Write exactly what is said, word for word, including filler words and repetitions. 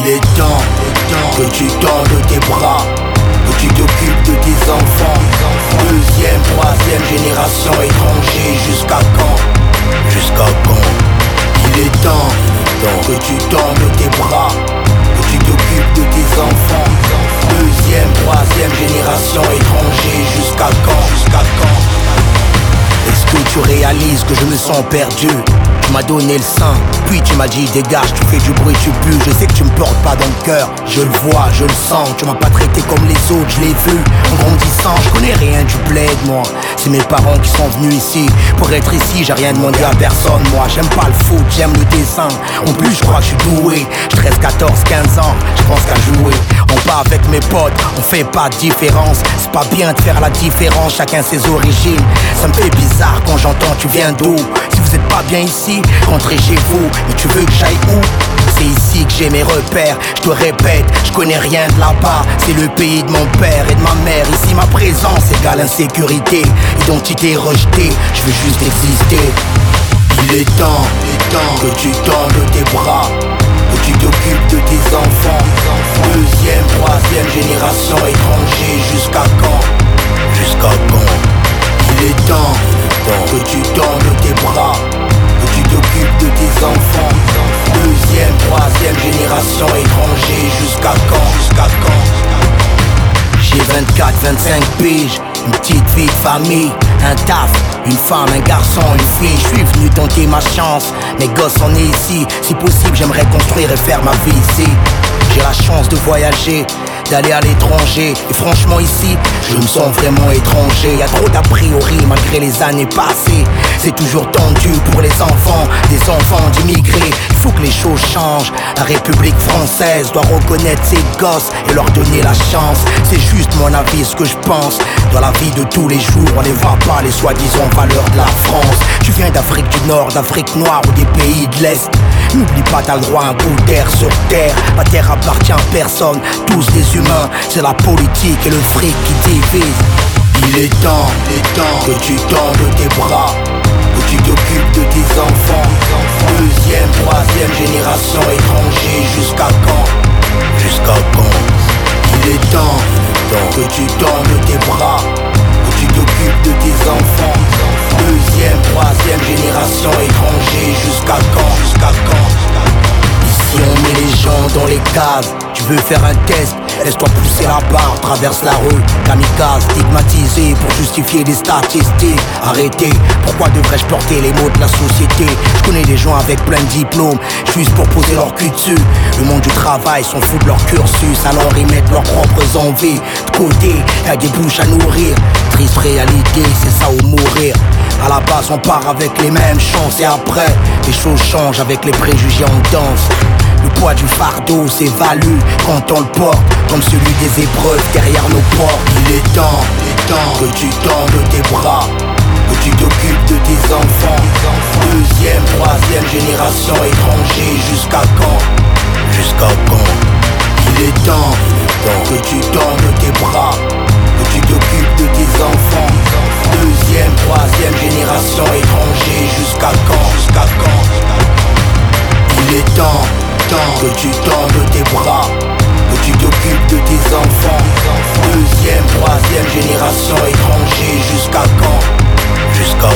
Il est temps que tu tendes tes bras, que tu t'occupes de tes enfants. Deuxième, troisième génération étrangers, jusqu'à quand? Jusqu'à quand? Il est temps que tu tendes tes bras, que tu t'occupes de tes enfants. Deuxième, troisième génération étrangers, jusqu'à quand? Jusqu'à quand? Est-ce que tu réalises que je me sens perdu? Tu m'as donné le sein, puis tu m'as dit dégage, tu fais du bruit, tu pues. Je sais que tu me portes pas dans le cœur, je le vois, je le sens. Tu m'as pas traité comme les autres, je l'ai vu en grandissant. Je connais rien du bled, moi. C'est mes parents qui sont venus ici. Pour être ici, j'ai rien demandé à personne, moi. J'aime pas le foot, j'aime le dessin. En plus, je crois que je suis doué. J'ai treize, quatorze, quinze ans, je pense qu'à jouer. On part avec mes potes, on fait pas de différence. C'est pas bien de faire la différence, chacun ses origines. Ça me fait bizarre quand j'entends tu viens d'où? Si vous êtes pas bien ici, rentrez chez vous. Mais tu veux que j'aille où? C'est ici que j'ai mes repères. Je te répète, je connais rien de là-bas. C'est le pays de mon père et de ma mère. Ici ma présence égale insécurité, identité rejetée. Je veux juste exister. Il est temps, il est temps que tu tendes tes bras, que tu t'occupes de tes enfants. Deuxième, troisième génération étrangers, jusqu'à quand? Jusqu'à quand? Il est temps que tu tendes tes bras, que tu t'occupes de tes enfants. Deuxième, troisième génération étrangers, jusqu'à quand? Jusqu'à quand? J'ai vingt-quatre, vingt-cinq piges, une petite vie de famille, un taf, une femme, un garçon, une fille. Je suis venu tenter ma chance, mes gosses sont nés ici. Si possible, j'aimerais construire et faire ma vie ici. J'ai la chance de voyager, d'aller à l'étranger. Et franchement ici, je me sens vraiment étranger. Y'a trop d'a priori malgré les années passées. C'est toujours tendu pour les enfants, des enfants d'immigrés. Il faut que les choses changent. La République française doit reconnaître ses gosses et leur donner la chance. C'est juste mon avis, ce que je pense. Dans la vie de tous les jours, on les voit pas, les soi-disant valeurs de la France. Tu viens d'Afrique du Nord, d'Afrique noire ou des pays de l'Est. N'oublie pas, t'as le droit à un bout d'air sur terre. La terre appartient à personne, tous des humains. C'est la politique et le fric qui divise. Il est temps, il est temps que tu tendes tes bras, que tu t'occupes de tes enfants. Deuxième, troisième génération étrangers, jusqu'à quand? Jusqu'à quand? Il est temps que tu tendes tes bras, que tu t'occupes de tes enfants. Deuxième, troisième génération étrangers, jusqu'à quand? Jusqu'à quand? Ici on met les gens dans les cases. Tu veux faire un test, laisse-toi pousser la barre, traverse la rue, kamikaze, stigmatisé pour justifier des statistiques. Arrêtez, pourquoi devrais-je porter les mots de la société? Je connais des gens avec plein de diplômes, juste pour poser leur cul dessus. Le monde du travail s'en fout de leur cursus, alors ils mettent leurs propres envies de côté, y'a des bouches à nourrir. Triste réalité, c'est ça ou mourir. À la base on part avec les mêmes chances et après les choses changent, avec les préjugés on danse. Le poids du fardeau s'évalue quand on le porte, comme celui des épreuves derrière nos portes. Il est temps, il est temps que tu tendes tes bras, que tu t'occupes de tes enfants. Deuxième, troisième génération étrangers, jusqu'à quand? Jusqu'à quand? Il est temps, il est temps que tu tendes tes bras, que tu t'occupes de tes enfants. Deuxième, troisième génération étrangers, jusqu'à quand? Jusqu'à quand? Il est temps, temps que tu tendes tes bras, que tu t'occupes de tes enfants. Deuxième, troisième génération étrangers, jusqu'à quand? Jusqu'à